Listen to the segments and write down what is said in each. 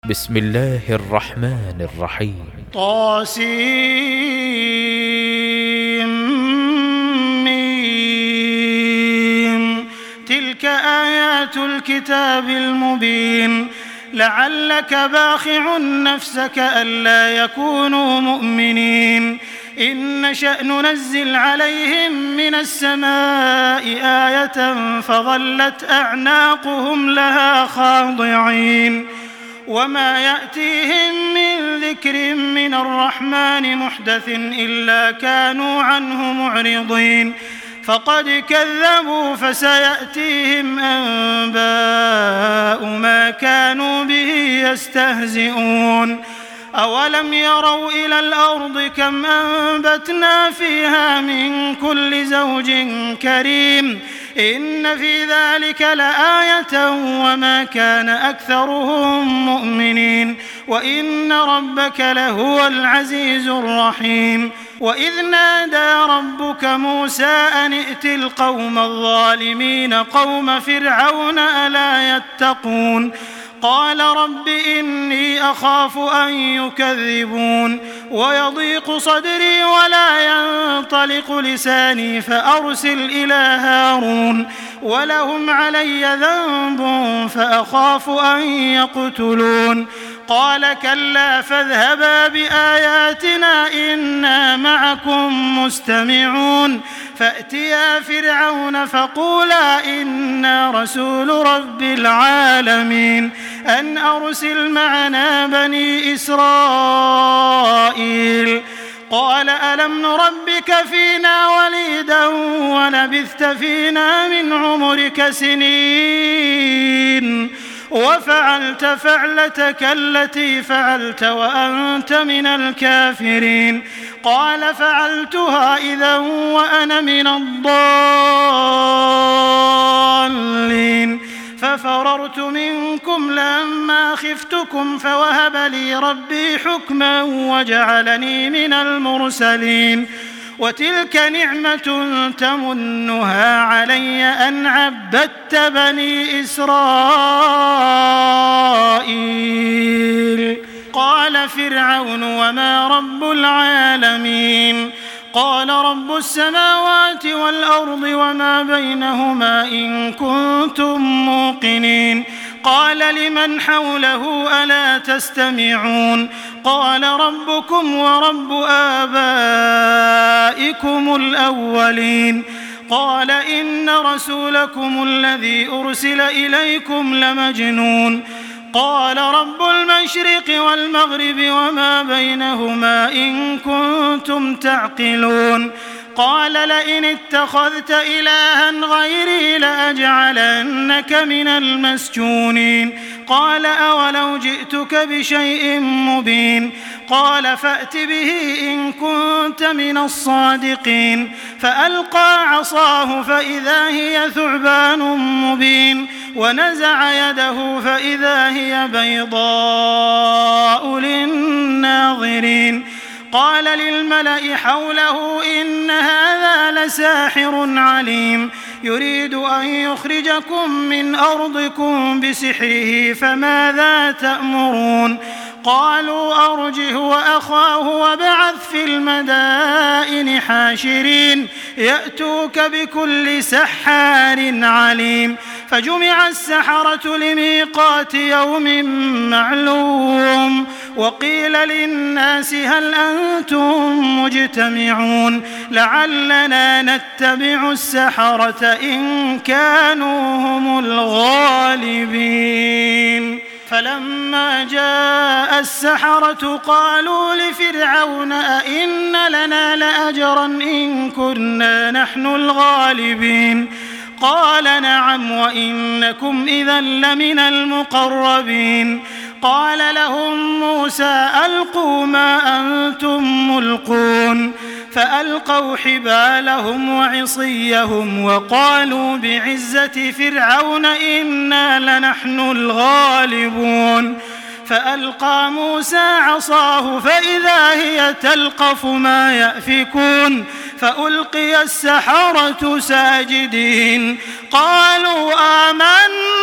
بسم الله الرحمن الرحيم. طاسيم. تلك آيات الكتاب المبين. لعلك باخع نفسك ألا يكونوا مؤمنين. إن نشأ ننزل عليهم من السماء آية فظلت أعناقهم لها خاضعين. وما يأتيهم من ذكر من الرحمن محدث إلا كانوا عنه معرضين. فقد كذبوا فسيأتيهم أنباء ما كانوا به يستهزئون. أولم يروا إلى الأرض كم أنبتنا فيها من كل زوج كريم إن في ذلك لآية وما كان أكثرهم مؤمنين وإن ربك لهو العزيز الرحيم. وإذ نادى ربك موسى أن ائت القوم الظالمين قوم فرعون ألا يتقون قال رب إني أخاف أن يكذبون ويضيق صدري ولا ينطلق لساني فأرسل إلى هارون ولهم علي ذنب فأخاف أن يقتلون قال كلا فاذهبا بآياتنا إنا معكم مستمعون فأتيا فرعون فقولا إنا رسول رب العالمين أن أرسل معنا بني إسرائيل قال ألم نربك فينا وليدا ولبثت فينا من عمرك سنين وفعلت فعلتك التي فعلت وأنت من الكافرين قال فعلتها إذا وأنا من الضالين ففررت منكم لما خفتكم فوهب لي ربي حكما وجعلني من المرسلين وتلك نعمة تمنها علي أن عبدت بني إسرائيل قال فرعون وما رب العالمين قال رب السماوات والأرض وما بينهما إن كنتم موقنين قال لمن حوله ألا تستمعون قال ربكم ورب آبائكم الأولين قال إن رسولكم الذي أرسل إليكم لمجنون قال رب المشرق والمغرب وما بينهما إن كنتم تعقلون قال لئن اتخذت إلها غيري لأجعلنك من المسجونين قال أولو جئتك بشيء مبين قال فأت به إن كنت من الصادقين فألقى عصاه فإذا هي ثعبان مبين ونزع يده فإذا هي بيضاء للناظرين قال للملأ حوله إن هذا لساحر عليم يريد أن يخرجكم من أرضكم بسحره فماذا تأمرون قالوا أرجه وأخاه وابعث في المدائن حاشرين يأتوك بكل سحار عليم فجمع السحرة لميقات يوم معلوم وقيل للناس هل أنتم مجتمعون لعلنا نتبع السحرة إن كانوا هم الغالبين فلما جاء السحرة قالوا لفرعون أئن لنا لأجرا إن كنا نحن الغالبين قال نعم وإنكم إذا لمن المقربين قال لهم موسى ألقوا ما أنتم ملقون فألقوا حبالهم وعصيهم وقالوا بعزة فرعون إنا لنحن الغالبون فألقى موسى عصاه فإذا هي تلقف ما يأفكون فألقي السحرة ساجدين قالوا آمنا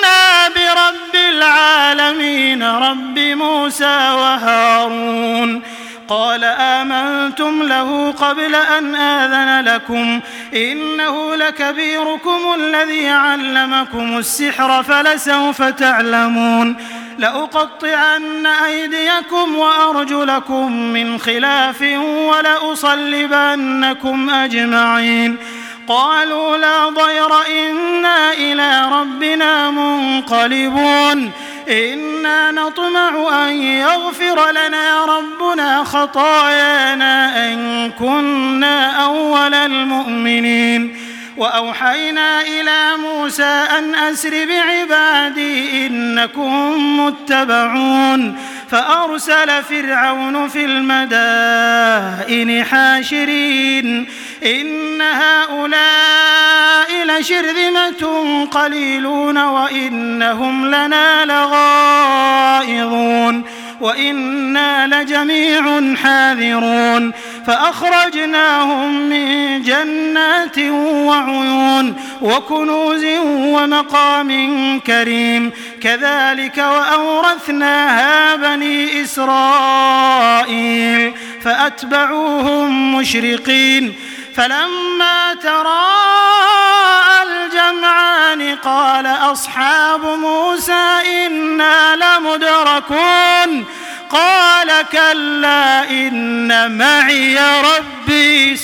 برب العالمين رب موسى وهارون. قال آمنتم له قبل أن آذن لكم إنه لكبيركم الذي علمكم السحر فلسوف تعلمون لأقطعن أيديكم وأرجلكم من خلاف ولأصلبنكم أجمعين. قالوا لا ضير إنا إلى ربنا منقلبون إنا نطمع أن يغفر لنا ربنا خطايانا أن كنا أول المؤمنين. وأوحينا إلى موسى أن أسر بعبادي إنكم متبعون فأرسل فرعون في المدائن حاشرين إن هؤلاء لشرذمة قليلون وإنهم لنا لغائظون وإنا لجميع حاذرون فأخرجناهم من جنات وعيون وكنوز ومقام كريم كذلك وأورثناها بني إسرائيل فأتبعوهم مشرقين. فلما تراءى الجمعان قال أصحاب موسى إنا لمدركون قال كلا إن معي ربي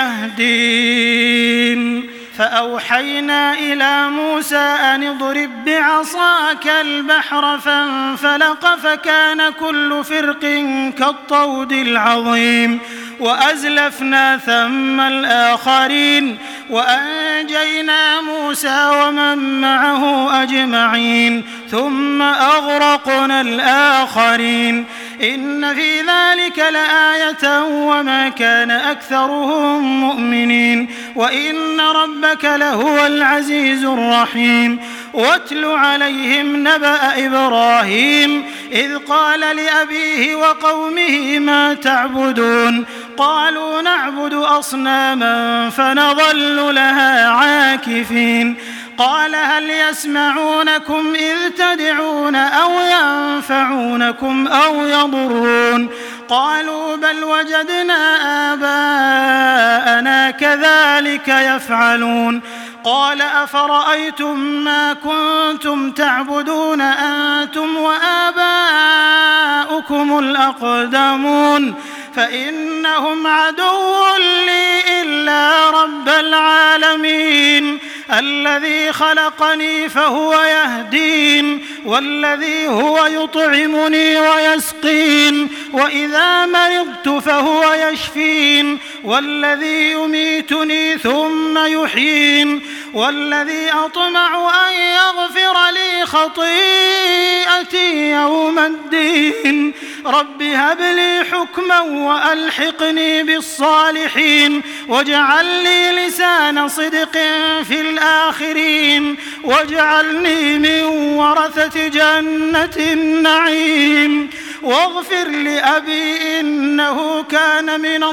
سيهدين. فأوحينا إلى موسى أن اضرب بعصاك البحر فانفلق فكان كل فرق كالطود العظيم وأزلفنا ثم الآخرين وأنجينا موسى ومن معه أجمعين ثم أغرقنا الآخرين إن في ذلك لآية وما كان أكثرهم مؤمنين وإن ربك لهو العزيز الرحيم. واتل عليهم نبأ إبراهيم إذ قال لأبيه وقومه ما تعبدون قالوا نعبد أصناما فنظل لها عاكفين قال هل يسمعونكم إذ تدعون أو ينفعونكم أو يضرون قالوا بل وجدنا آباءنا كذلك يفعلون قال أفرأيتم ما كنتم تعبدون أنتم وآباؤكم الأقدمون فإنهم عدو لي إلا رب العالمين الذي خلقني فهو يهدين والذي هو يطعمني ويسقين وإذا مرضت فهو يشفين والذي يميتني ثم يحيين والذي أطمع أن يغفر لي خطيئتي يوم الدين رب هب لي حكما وألحقني بالصالحين واجعل لي لسان صدق في الآخرين واجعلني من ورثة جنة النعيم واغفر لأبي إنه كان من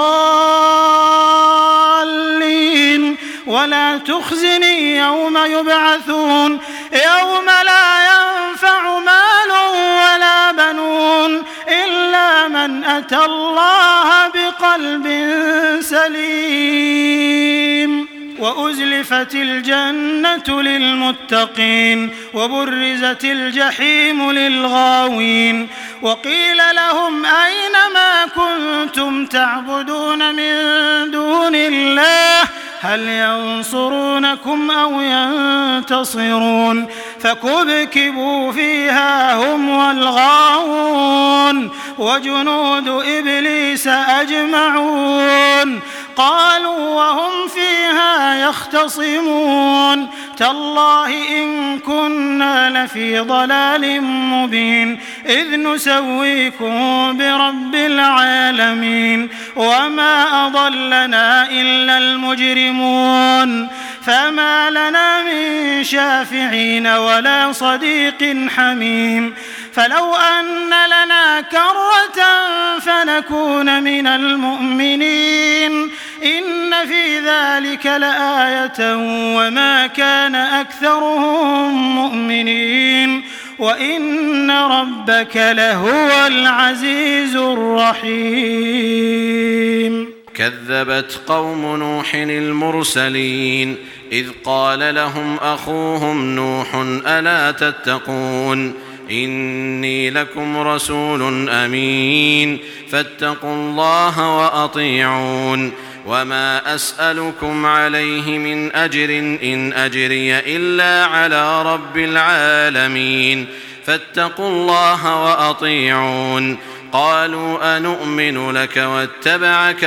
الضالين ولا تخزني يوم يبعثون يوم لا ينفع مال ولا بنون إلا من أتى الله بقلب سليم. وأزلفت الجنة للمتقين وبرزت الجحيم للغاوين وقيل لهم أين ما كنتم تعبدون من دون الله هل ينصرونكم أو ينتصرون فكبكبوا فيها هم والغاوون وجنود إبليس أجمعون قالوا وهم فيها يختصمون تالله إن كنا لفي ضلال مبين إذ نسويكم برب العالمين وما أضلنا إلا المجرمون فما لنا من شافعين ولا صديق حميم فلو أن لنا كرة فنكون من المؤمنين إن في ذلك لآية وما كان أكثرهم مؤمنين وإن ربك لهو العزيز الرحيم. كذبت قوم نوح المرسلين إذ قال لهم أخوهم نوح ألا تتقون إني لكم رسول أمين فاتقوا الله وأطيعون وما أسألكم عليه من أجر إن أجري إلا على رب العالمين فاتقوا الله وأطيعون. قالوا أنؤمن لك واتبعك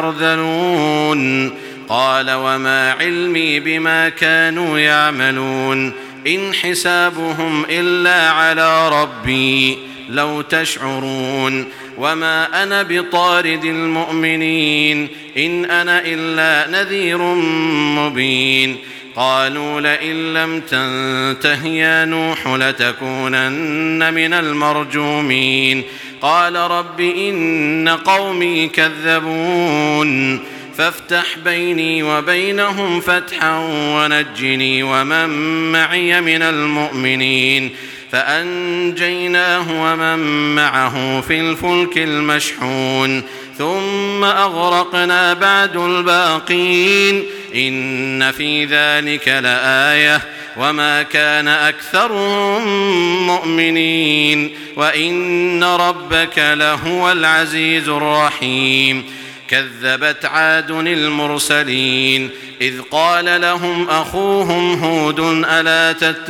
الأرذلون قال وما علمي بما كانوا يعملون إن حسابهم إلا على ربي لو تشعرون وما أنا بطارد المؤمنين إن أنا إلا نذير مبين. قالوا لئن لم تنته يا نوح لتكونن من المرجومين قال رب إن قومي كذبون فافتح بيني وبينهم فتحا ونجني ومن معي من المؤمنين فأنجيناه ومن معه في الفلك المشحون ثم أغرقنا بعد الباقين إن في ذلك لآية وما كان أكثرهم مؤمنين وإن ربك لهو العزيز الرحيم. كذبت عاد المرسلين إذ قال لهم أخوهم هود ألا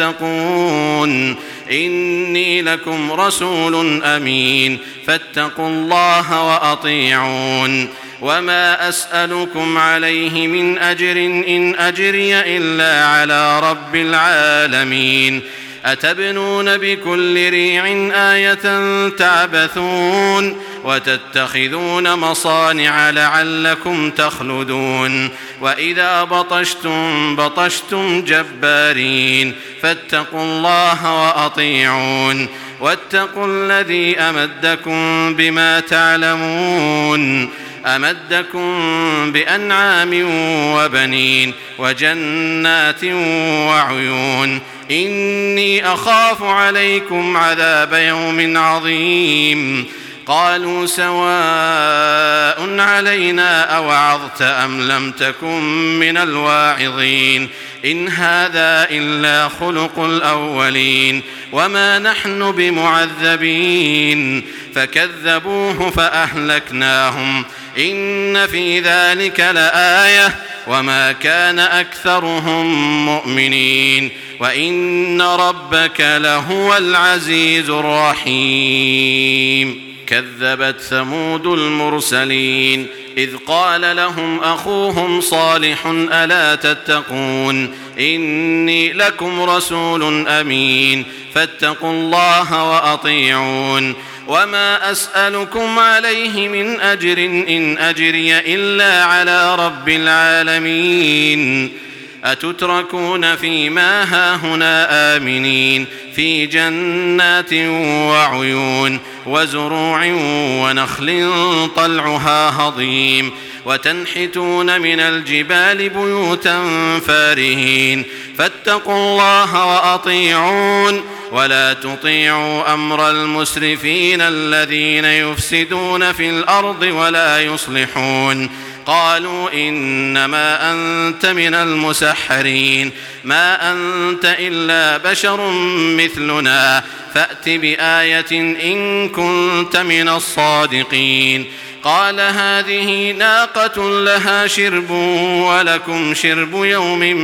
تتقون إني لكم رسول أمين فاتقوا الله وأطيعون وما أسألكم عليه من أجر إن أجري إلا على رب العالمين أتبنون بكل ريع آية تعبثون وتتخذون مصانع لعلكم تخلدون وإذا بطشتم بطشتم جبارين فاتقوا الله وأطيعون واتقوا الذي أمدكم بما تعلمون أمدكم بأنعام وبنين وجنات وعيون إني أخاف عليكم عذاب يوم عظيم. قالوا سواء علينا أوعظت أم لم تكن من الواعظين إن هذا إلا خلق الأولين وما نحن بمعذبين فكذبوه فأهلكناهم إن في ذلك لآية وما كان أكثرهم مؤمنين وإن ربك لهو العزيز الرحيم. كذبت ثمود المرسلين إذ قال لهم أخوهم صالح ألا تتقون إني لكم رسول أمين فاتقوا الله وأطيعون وما أسألكم عليه من أجر إن أجري إلا على رب العالمين أتتركون فيما هاهنا آمنين في جنات وعيون وزروع ونخل طلعها هضيم وتنحتون من الجبال بيوتا فارهين فاتقوا الله وأطيعون ولا تطيعوا أمر المسرفين الذين يفسدون في الأرض ولا يصلحون. قالوا إنما أنت من المسحرين ما أنت إلا بشر مثلنا فأت بآية إن كنت من الصادقين. قال هذه ناقة لها شرب ولكم شرب يوم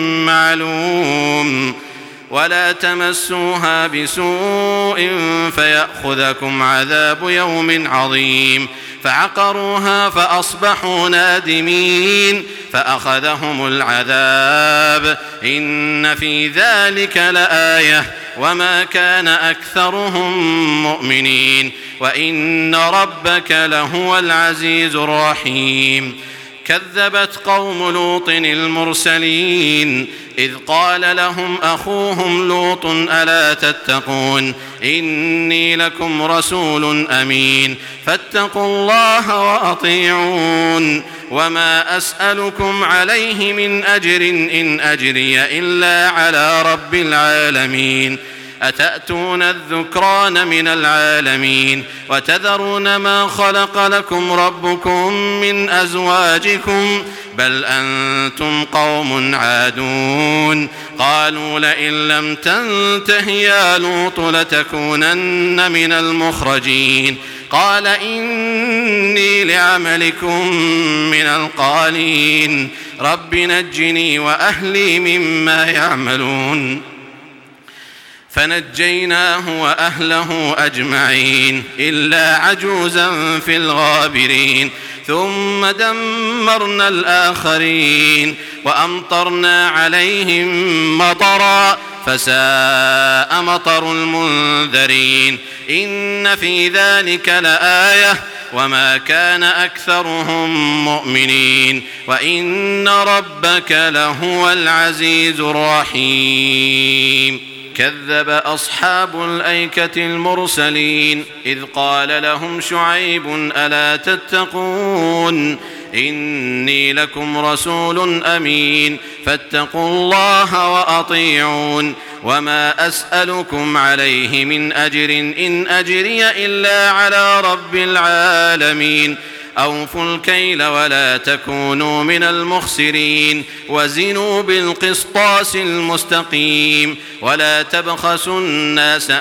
معلوم ولا تمسوها بسوء فيأخذكم عذاب يوم عظيم. فعقروها فأصبحوا نادمين فأخذهم العذاب إن في ذلك لآية وما كان أكثرهم مؤمنين وإن ربك لهو العزيز الرحيم. كذبت قوم لوط المرسلين إذ قال لهم أخوهم لوط ألا تتقون إني لكم رسول أمين فاتقوا الله وأطيعون وما أسألكم عليه من أجر إن أجري إلا على رب العالمين أتأتون الذكران من العالمين وتذرون ما خلق لكم ربكم من أزواجكم بل أنتم قوم عادون قالوا لئن لم تنته يا لوط لتكونن من المخرجين قال إني لعملكم من القالين رب نجني وأهلي مما يعملون فنجيناه وأهله أجمعين إلا عجوزا في الغابرين ثم دمرنا الآخرين وأمطرنا عليهم مطرا فساء مطر المنذرين إن في ذلك لآية وما كان أكثرهم مؤمنين وإن ربك لهو العزيز الرحيم كذب أصحاب الأيكة المرسلين إذ قال لهم شعيب ألا تتقون إني لكم رسول أمين فاتقوا الله وأطيعون وما أسألكم عليه من أجر إن أجري إلا على رب العالمين أوفوا الكيل ولا تكونوا من المخسرين وزنوا بالقسطاس المستقيم ولا تبخسوا الناس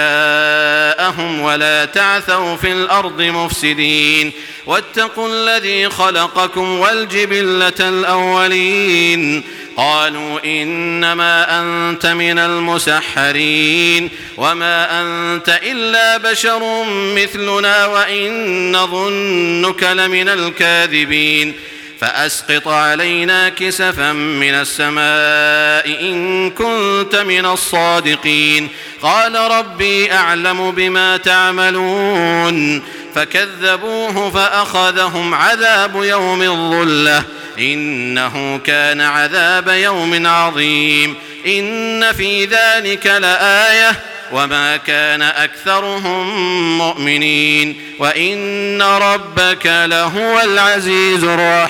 أشياءهم ولا تعثوا في الأرض مفسدين واتقوا الذي خلقكم والجبلة الأولين قالوا إنما أنت من المسحرين وما أنت إلا بشر مثلنا وإن نظنك لمن الكاذبين فأسقط علينا كسفا من السماء إن كنت من الصادقين قال ربي أعلم بما تعملون فكذبوه فأخذهم عذاب يوم الظلة إنه كان عذاب يوم عظيم إن في ذلك لآية وما كان أكثرهم مؤمنين وإن ربك لهو العزيز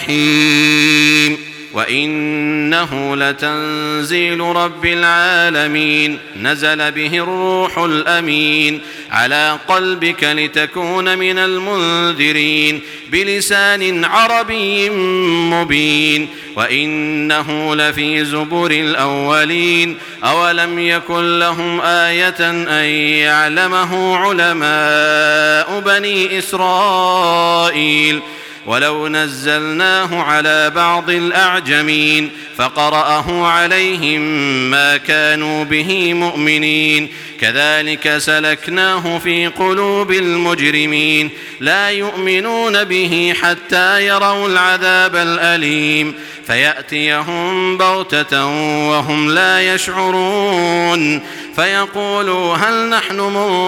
الرحيم وإنه لتنزيل رب العالمين نزل به الروح الأمين على قلبك لتكون من المنذرين بلسان عربي مبين وإنه لفي زبر الأولين أولم يكن لهم آية أن يعلمه علماء بني إسرائيل ولو نزلناه على بعض الأعجمين فقرأه عليهم ما كانوا به مؤمنين كذلك سلكناه في قلوب المجرمين لا يؤمنون به حتى يروا العذاب الأليم فيأتيهم بغتة وهم لا يشعرون فيقولوا هل نحن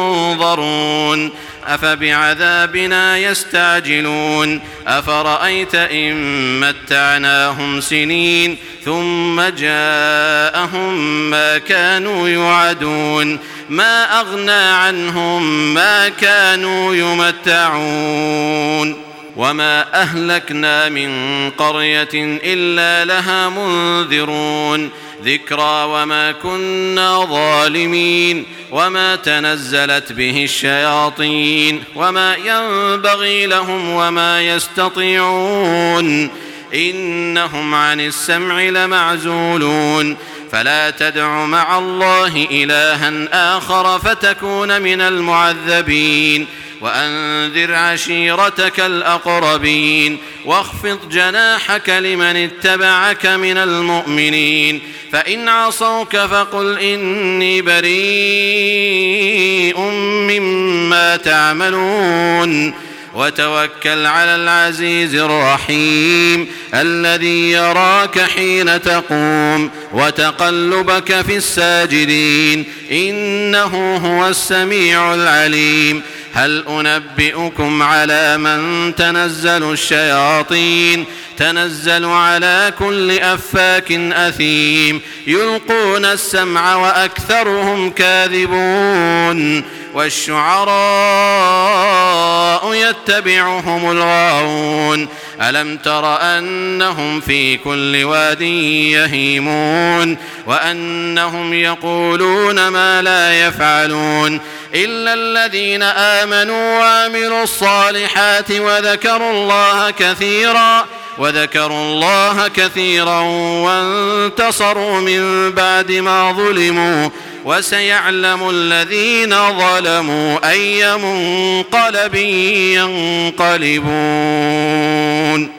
منظرون أفبعذابنا يستعجلون أفرأيت إن متعناهم سنين ثم جاءهم ما كانوا يوعدون ما أغنى عنهم ما كانوا يمتعون وما أهلكنا من قرية إلا لها منذرون ذكرى وما كنا ظالمين وما تنزلت به الشياطين وما ينبغي لهم وما يستطيعون إنهم عن السمع لمعزولون فلا تدع مع الله إلها آخر فتكون من المعذبين وأنذر عشيرتك الأقربين واخفض جناحك لمن اتبعك من المؤمنين فإن عصوك فقل إني بريء مما تعملون وتوكل على العزيز الرحيم الذي يراك حين تقوم وتقلبك في الساجدين إنه هو السميع العليم هل أنبئكم على من تنزل الشياطين تنزل على كل أفاك أثيم يلقون السمع وأكثرهم كاذبون والشعراء ويتبعهم الغاوون ألم تر أنهم في كل واد يهيمون وأنهم يقولون ما لا يفعلون إلا الذين آمنوا وعملوا الصالحات وذكروا الله كثيرا وانتصروا من بعد ما ظلموا وسيعلم الذين ظلموا أي منقلب ينقلبون.